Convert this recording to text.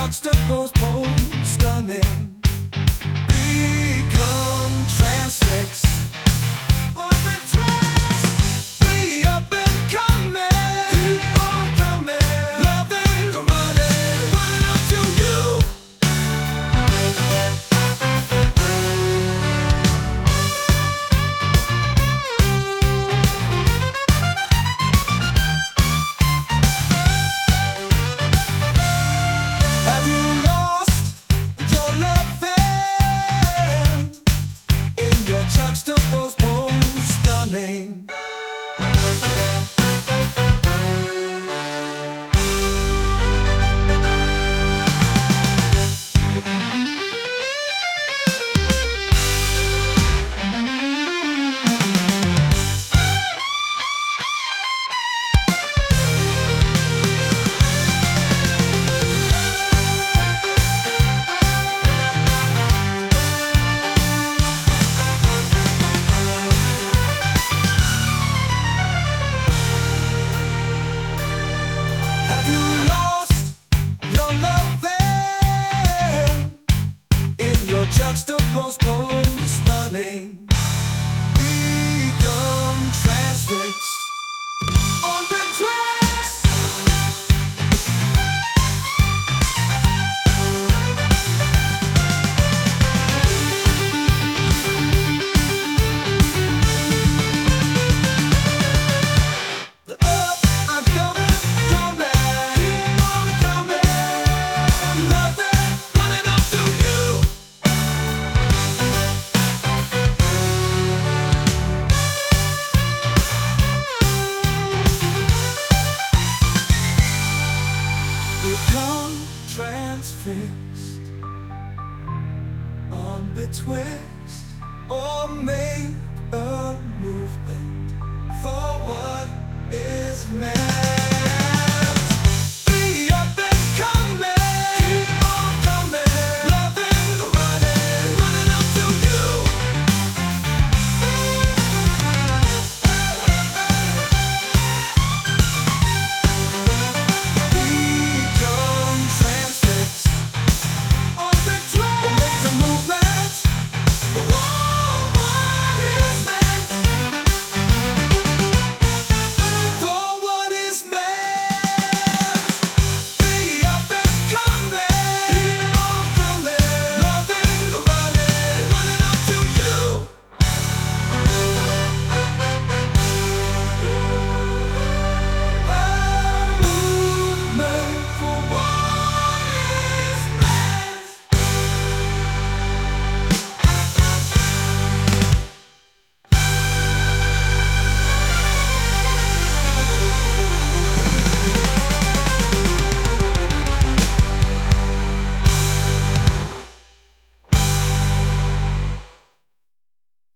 juxtaposed pole, stunning. Become transfixed. Orbit tracks. Be up and coming. Keep on coming. Loving, running up to you. Have you lost your loving in your juxtaposed pose, stunning? Have you lost your loving in your juxtaposed pose, stunning? Become transfixed. Orbit tracks. Up, I'm coming, keep on coming. Nothing, running up to you. Become transfixed. On betwixt, or make a movement for what is meant.